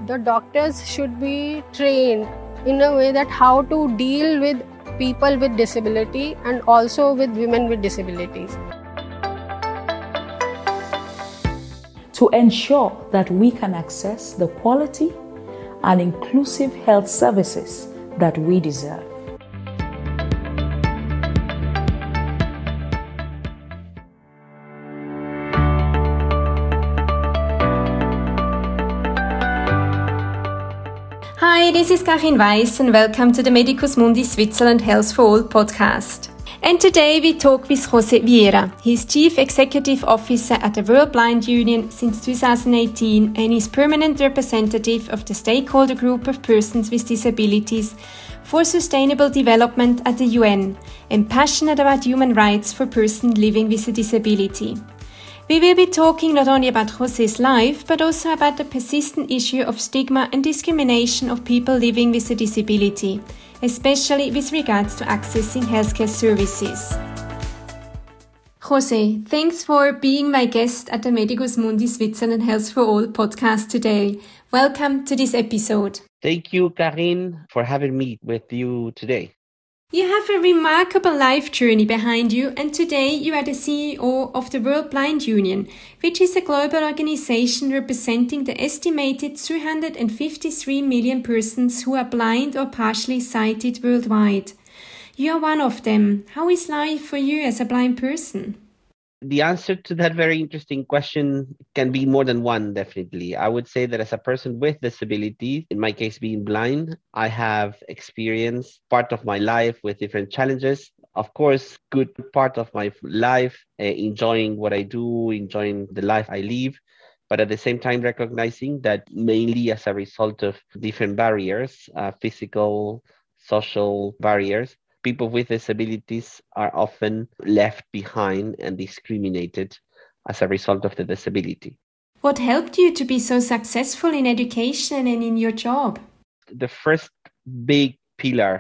the doctors should be trained in a way that how to deal with people with disability and also with women with disabilities. To ensure that we can access the quality and inclusive health services that we deserve. Hi, this is Karin Weiss and welcome to the Medicus Mundi Switzerland Health for All podcast. And today we talk with José Vieira. He's Chief Executive Officer at the World Blind Union since 2018 and is permanent representative of the stakeholder group of persons with disabilities for sustainable development at the UN and passionate about human rights for persons living with a disability. We will be talking not only about José's life, but also about the persistent issue of stigma and discrimination of people living with a disability, especially with regards to accessing healthcare services. José, thanks for being my guest at the Medicus Mundi Switzerland Health for All podcast today. Welcome to this episode. Thank you, Karin, for having me with you today. You have a remarkable life journey behind you, and today you are the CEO of the World Blind Union, which is a global organization representing the estimated 353 million persons who are blind or partially sighted worldwide. You are one of them. How is life for you as a blind person? The answer to that very interesting question can be more than one, definitely. I would say that as a person with disabilities, in my case being blind, I have experienced part of my life with different challenges. Of course, good part of my life, enjoying what I do, enjoying the life I live, but at the same time recognizing that mainly as a result of different barriers, physical, social barriers, people with disabilities are often left behind and discriminated as a result of the disability. What helped you to be so successful in education and in your job? The first big pillar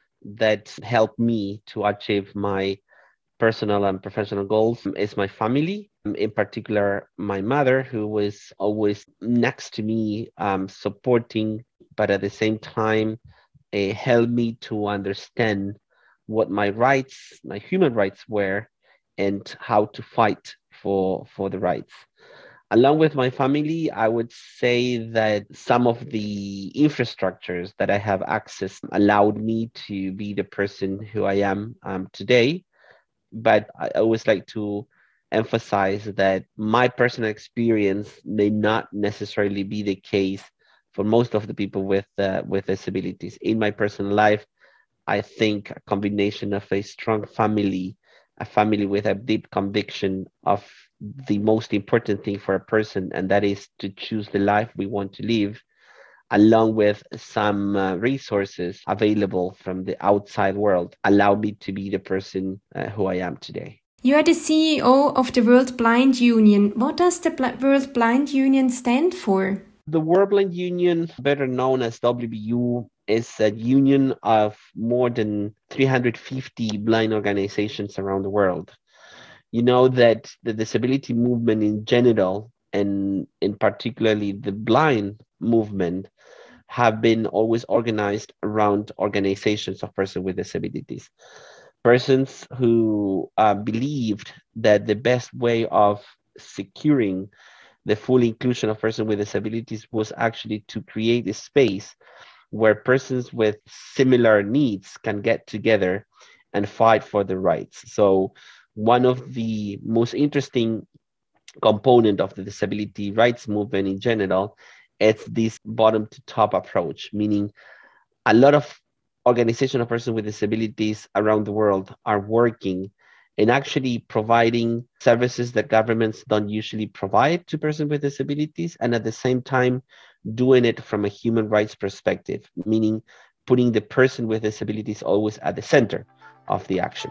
that helped me to achieve my personal and professional goals is my family, in particular my mother, who was always next to me, supporting, but at the same time helped me to understand what my rights, my human rights were, and how to fight for the rights. Along with my family, I would say that some of the infrastructures that I have access allowed me to be the person who I am today. But I always like to emphasize that my personal experience may not necessarily be the case for most of the people with disabilities. In my personal life, I think a combination of a strong family, a family with a deep conviction of the most important thing for a person, and that is to choose the life we want to live, along with some resources available from the outside world, allow me to be the person who I am today. You are the CEO of the World Blind Union. What does the World Blind Union stand for? The World Blind Union, better known as WBU, is a union of more than 350 blind organizations around the world. You know that the disability movement in general, and in particularly the blind movement, have been always organized around organizations of persons with disabilities. Persons who believed that the best way of securing the full inclusion of persons with disabilities was actually to create a space where persons with similar needs can get together and fight for their rights. So one of the most interesting component of the disability rights movement in general is this bottom to top approach, meaning a lot of organizations of persons with disabilities around the world are working and actually providing services that governments don't usually provide to persons with disabilities, and at the same time doing it from a human rights perspective, meaning putting the person with disabilities always at the center of the action.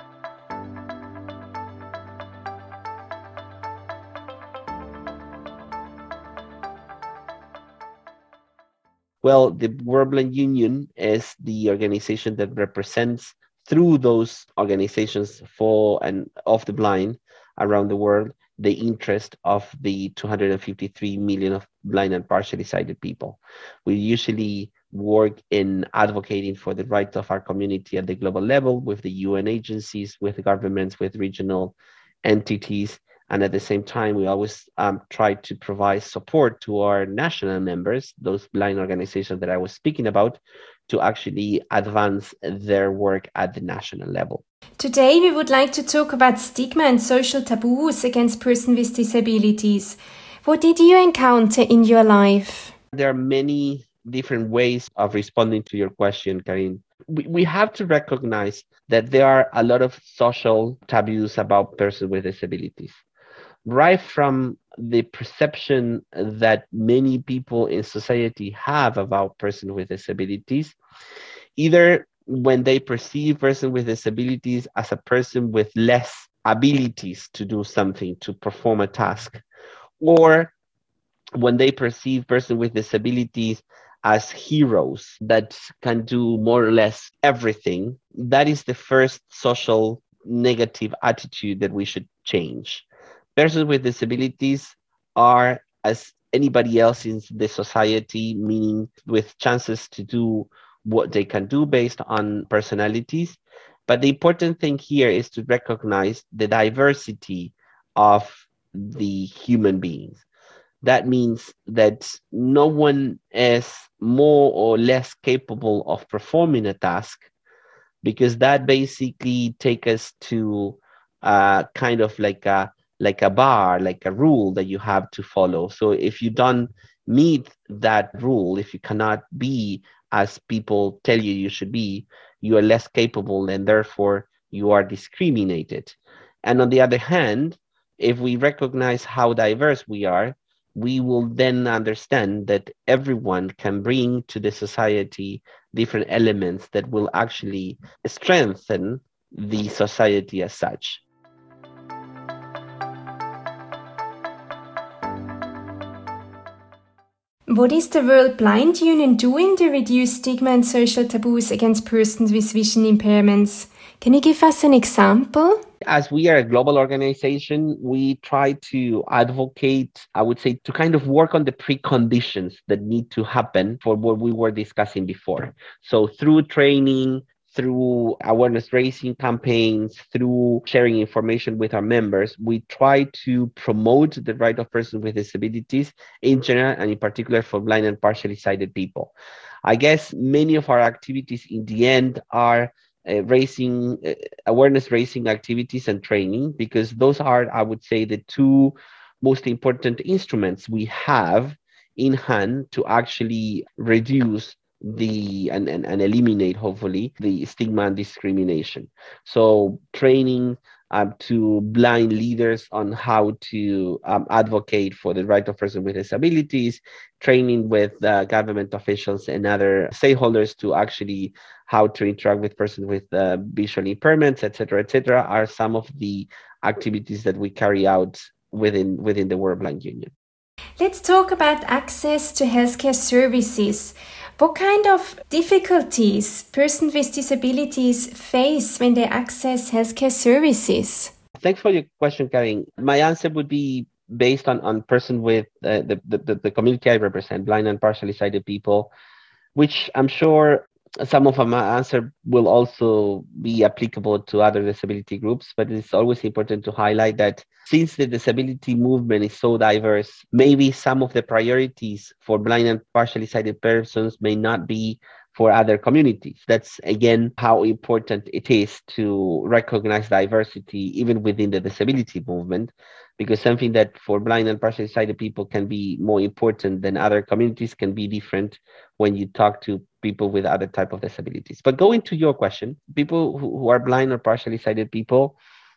Well, the World Blind Union is the organization that represents, through those organizations for and of the blind around the world, the interest of the 253 million of blind and partially sighted people. We usually work in advocating for the rights of our community at the global level with the UN agencies, with governments, with regional entities. And at the same time, we always try to provide support to our national members, those blind organizations that I was speaking about, to actually advance their work at the national level. Today, we would like to talk about stigma and social taboos against persons with disabilities. What did you encounter in your life? There are many different ways of responding to your question, Karin. We have to recognize that there are a lot of social taboos about persons with disabilities. Right from the perception that many people in society have about persons with disabilities, either when they perceive person with disabilities as a person with less abilities to do something, to perform a task, or when they perceive person with disabilities as heroes that can do more or less everything, that is the first social negative attitude that we should change. Persons with disabilities are as anybody else in the society, meaning with chances to do what they can do based on personalities. But the important thing here is to recognize the diversity of the human beings. That means that no one is more or less capable of performing a task, because that basically takes us to kind of like a bar, like a rule that you have to follow. So if you don't meet that rule, if you cannot be as people tell you you should be, you are less capable and therefore you are discriminated. And on the other hand, if we recognize how diverse we are, we will then understand that everyone can bring to the society different elements that will actually strengthen the society as such. What is the World Blind Union doing to reduce stigma and social taboos against persons with vision impairments? Can you give us an example? As we are a global organization, we try to advocate, I would say, to kind of work on the preconditions that need to happen for what we were discussing before. So through training, through awareness raising campaigns, through sharing information with our members, we try to promote the right of persons with disabilities in general, and in particular for blind and partially sighted people. I guess many of our activities in the end are awareness raising activities and training, because those are, I would say, the two most important instruments we have in hand to actually reduce and eliminate, hopefully, the stigma and discrimination. So training to blind leaders on how to advocate for the right of persons with disabilities, training with government officials and other stakeholders to actually how to interact with persons with visual impairments, etc., are some of the activities that we carry out within the World Blind Union. Let's talk about access to healthcare services. What kind of difficulties persons with disabilities face when they access healthcare services? Thanks for your question, Karin. My answer would be based on person with the community I represent, blind and partially sighted people, which I'm sure some of my answer will also be applicable to other disability groups, but it's always important to highlight that since the disability movement is so diverse, maybe some of the priorities for blind and partially sighted persons may not be for other communities. That's, again, how important it is to recognize diversity even within the disability movement, because something that for blind and partially sighted people can be more important than other communities can be different when you talk to people with other type of disabilities. But going to your question, people who are blind or partially sighted people,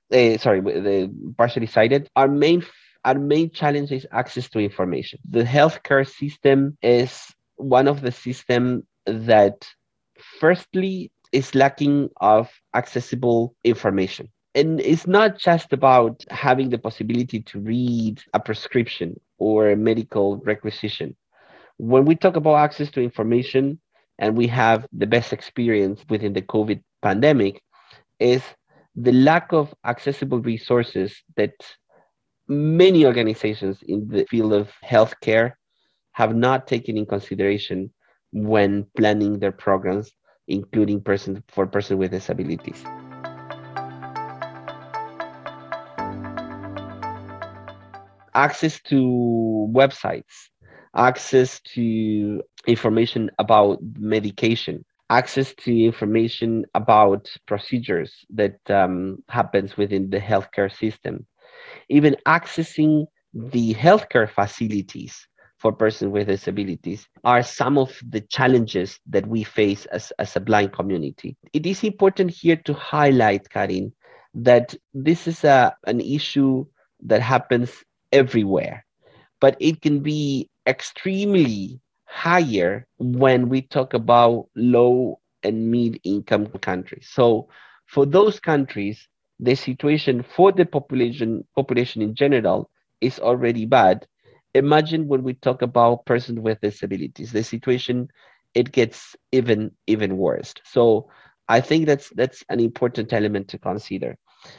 partially sighted, our main challenge is access to information. The healthcare system is one of the systems that firstly is lacking of accessible information. And it's not just about having the possibility to read a prescription or a medical requisition. When we talk about access to information, and we have the best experience within the COVID pandemic, is the lack of accessible resources that many organizations in the field of healthcare have not taken in consideration when planning their programs, including persons with disabilities. Access to websites, access to information about medication, access to information about procedures that happens within the healthcare system, even accessing the healthcare facilities for persons with disabilities are some of the challenges that we face as a blind community. It is important here to highlight, Karin, that this is an issue that happens everywhere, but it can be extremely higher when we talk about low and mid-income countries. So for those countries, the situation for the population in general is already bad. Imagine when we talk about persons with disabilities, the situation, it gets even worse. So I think that's an important element to consider.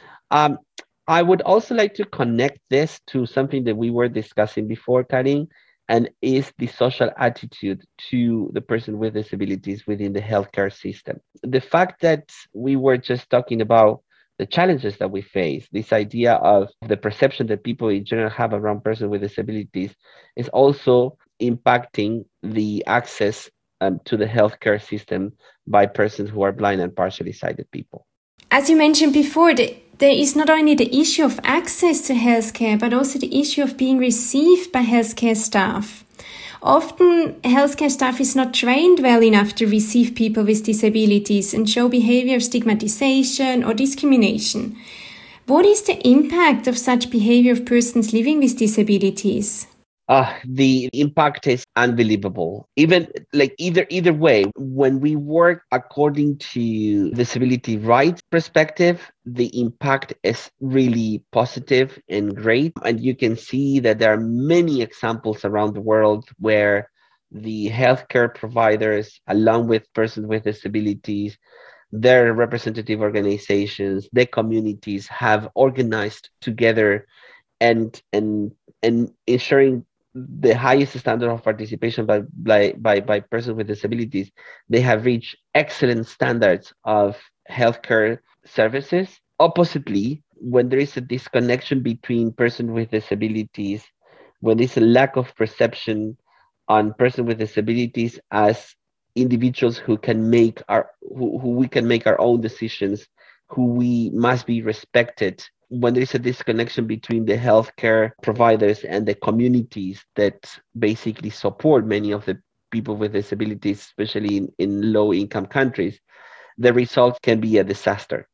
I would also like to connect this to something that we were discussing before, Karin, and is the social attitude to the person with disabilities within the healthcare system. The fact that we were just talking about the challenges that we face, this idea of the perception that people in general have around persons with disabilities, is also impacting the access to the healthcare system by persons who are blind and partially sighted people. As you mentioned before, there is not only the issue of access to healthcare, but also the issue of being received by healthcare staff. Often, healthcare staff is not trained well enough to receive people with disabilities and show behavior of stigmatization or discrimination. What is the impact of such behavior of persons living with disabilities? The impact is unbelievable. Even like either way, when we work according to disability rights perspective, the impact is really positive and great. And you can see that there are many examples around the world where the healthcare providers, along with persons with disabilities, their representative organizations, their communities have organized together and ensuring the highest standard of participation by persons with disabilities. They have reached excellent standards of healthcare services. Oppositely, when there is a disconnection between persons with disabilities, when there's a lack of perception on persons with disabilities as individuals who we can make our own decisions, who we must be respected, when there is a disconnection between the healthcare providers and the communities that basically support many of the people with disabilities, especially in low-income countries, the result can be a disaster.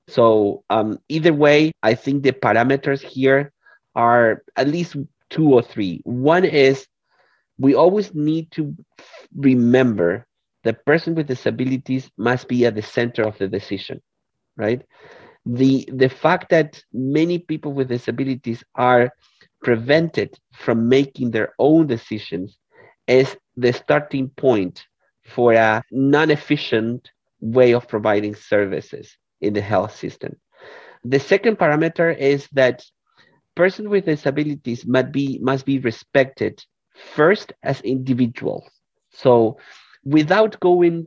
So either way, I think the parameters here are at least 2 or 3. One is we always need to remember that person with disabilities must be at the center of the decision, right? The fact that many people with disabilities are prevented from making their own decisions is the starting point for a non-efficient way of providing services in the health system. The second parameter is that persons with disabilities must be respected first as individuals. So without going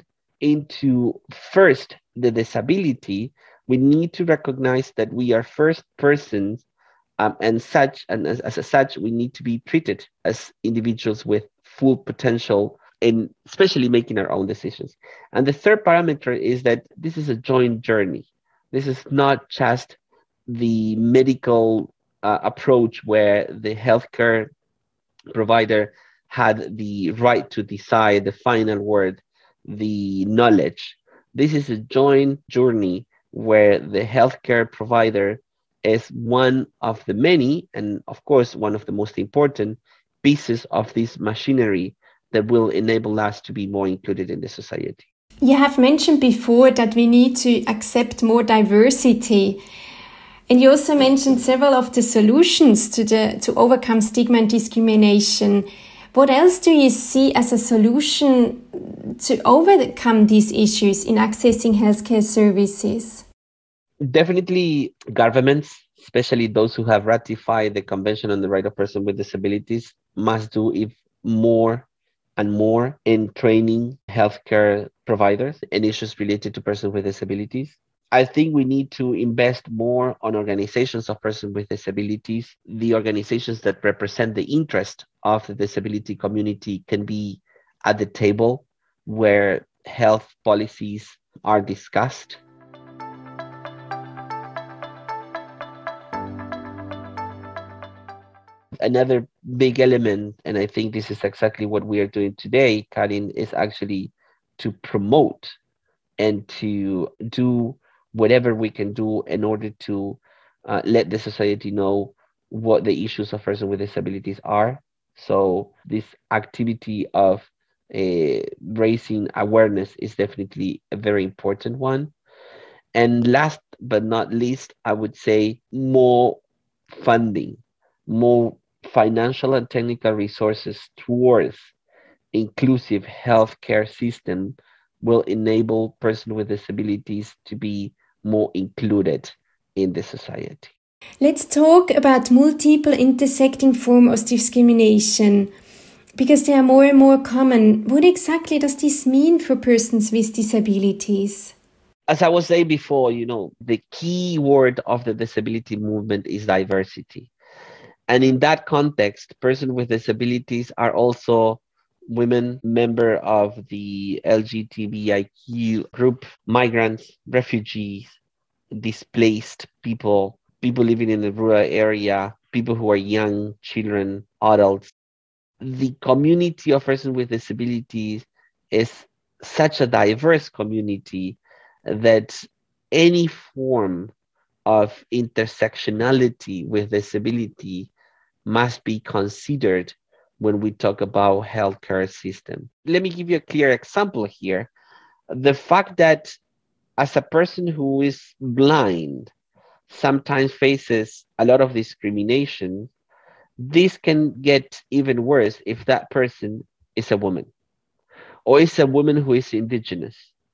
into first the disability, we need to recognize that we are first persons, and as such, we need to be treated as individuals with full potential, in especially making our own decisions. And the third parameter is that this is a joint journey. This is not just the medical approach where the healthcare provider had the right to decide the final word, the knowledge. This is a joint journey where the healthcare provider is one of the many, and of course, one of the most important pieces of this machinery that will enable us to be more included in the society. You have mentioned before that we need to accept more diversity. And you also mentioned several of the solutions to overcome stigma and discrimination. What else do you see as a solution to overcome these issues in accessing healthcare services? Definitely governments, especially those who have ratified the Convention on the Right of Persons with Disabilities, must do more and more in training healthcare providers and issues related to persons with disabilities. I think we need to invest more on organizations of persons with disabilities. The organizations that represent the interest of the disability community can be at the table where health policies are discussed. Another big element, and I think this is exactly what we are doing today, Karin, is actually to promote and to do whatever we can do in order to let the society know what the issues of persons with disabilities are. So this activity of raising awareness is definitely a very important one. And last but not least, I would say more funding, more financial and technical resources towards inclusive healthcare system will enable persons with disabilities to be more included in the society. Let's talk about multiple intersecting forms of discrimination, because they are more and more common. What exactly does this mean for persons with disabilities? As I was saying before, the key word of the disability movement is diversity. And in that context, persons with disabilities are also women, member of the LGBTIQ group, migrants, refugees, displaced people, people living in the rural area, people who are young, children, adults. The community of persons with disabilities is such a diverse community that any form of intersectionality with disability must be considered when we talk about healthcare system. Let me give you a clear example here. The fact that as a person who is blind sometimes faces a lot of discrimination, this can get even worse if that person is a woman, or is a woman who is indigenous,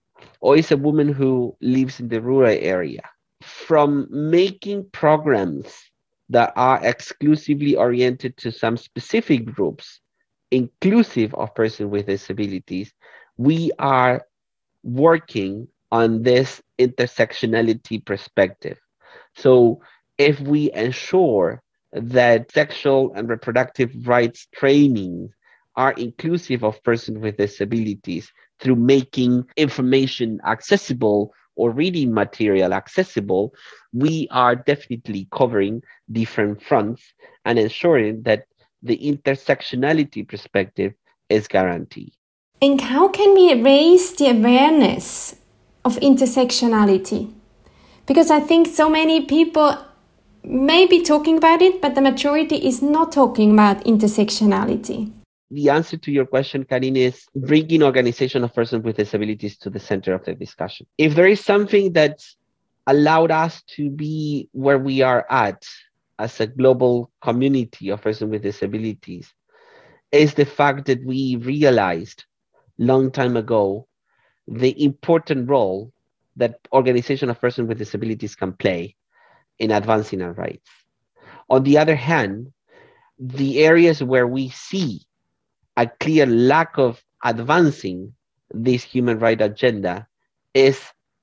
or is a woman who lives in the rural area. From making programs that are exclusively oriented to some specific groups, inclusive of persons with disabilities, we are working on this intersectionality perspective. So if we ensure that sexual and reproductive rights training are inclusive of persons with disabilities through making information accessible or reading material accessible, we are definitely covering different fronts and ensuring that the intersectionality perspective is guaranteed. And how can we raise the awareness of intersectionality? Because I think so many people may be talking about it, but the majority is not talking about intersectionality. The answer to your question, Karin, is bringing organization of persons with disabilities to the center of the discussion. If there is something that allowed us to be where we are at as a global community of persons with disabilities, is the fact that we realized long time ago the important role that organization of persons with disabilities can play in advancing our rights. On the other hand, the areas where we see a clear lack of advancing this human rights agenda is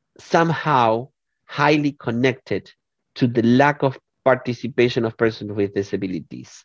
somehow highly connected to the lack of participation of persons with disabilities.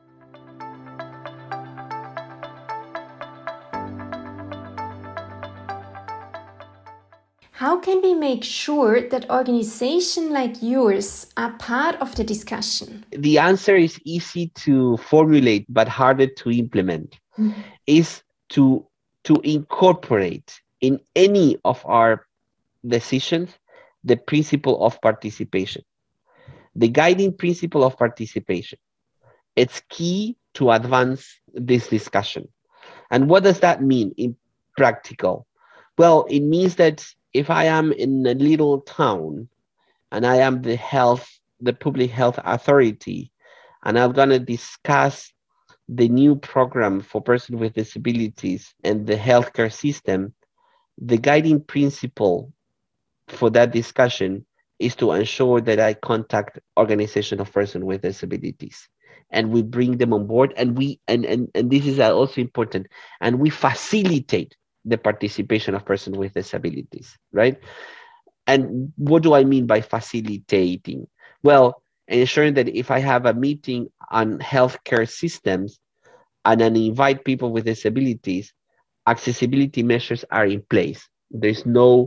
How can we make sure that organizations like yours are part of the discussion? The answer is easy to formulate, but harder to implement. Is to incorporate in any of our decisions the principle of participation, the guiding principle of participation. It's key to advance this discussion. And what does that mean in practical? Well, it means that if I am in a little town and I am the public health authority, and I'm going to discuss the new program for persons with disabilities and the healthcare system, the guiding principle for that discussion is to ensure that I contact organizations of persons with disabilities. and we bring them on board, and this is also important, and we facilitate the participation of persons with disabilities, right? And what do I mean by facilitating? Well, ensuring that if I have a meeting on healthcare systems and I invite people with disabilities, accessibility measures are in place. There's no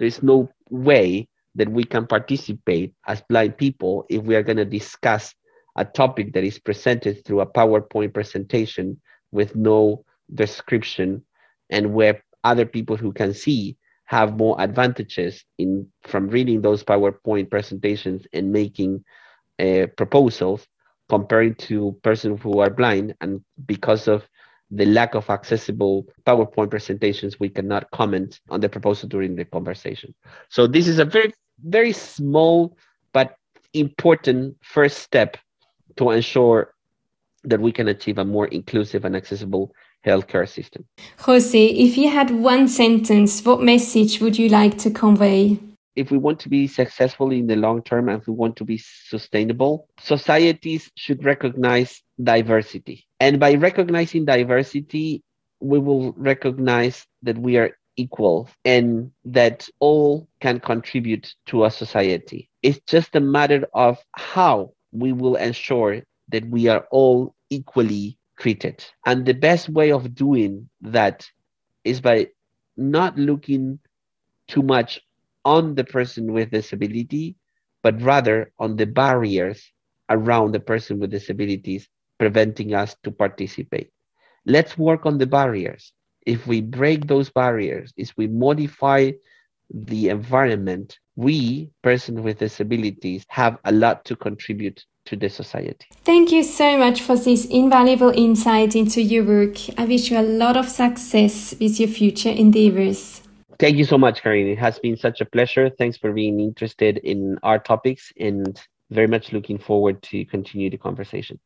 way that we can participate as blind people if we are going to discuss a topic that is presented through a PowerPoint presentation with no description, and where other people who can see have more advantages from reading those PowerPoint presentations and making proposals compared to persons who are blind. And because of the lack of accessible PowerPoint presentations, we cannot comment on the proposal during the conversation. So this is a very, very small but important first step to ensure that we can achieve a more inclusive and accessible healthcare system. Jose, if you had one sentence, what message would you like to convey? If we want to be successful in the long term and if we want to be sustainable, societies should recognize diversity. And by recognizing diversity, we will recognize that we are equal and that all can contribute to a society. It's just a matter of how we will ensure that we are all equally treated. And the best way of doing that is by not looking too much on the person with disability, but rather on the barriers around the person with disabilities preventing us to participate. Let's work on the barriers. If we break those barriers, if we modify the environment, we, persons with disabilities, have a lot to contribute to the society. Thank you so much for this invaluable insight into your work. I wish you a lot of success with your future endeavors. Thank you so much, Karine. It has been such a pleasure. Thanks for being interested in our topics, and very much looking forward to continue the conversation.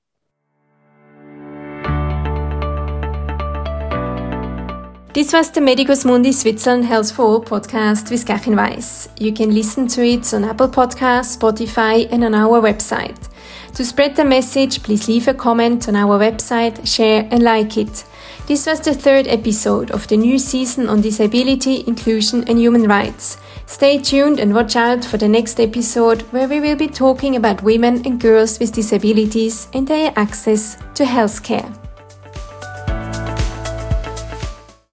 This was the Medicus Mundi Switzerland Health for All podcast with Karin Weiss. You can listen to it on Apple Podcasts, Spotify, and on our website. To spread the message, please leave a comment on our website, share and like it. This was the third episode of the new season on disability, inclusion and human rights. Stay tuned and watch out for the next episode, where we will be talking about women and girls with disabilities and their access to healthcare.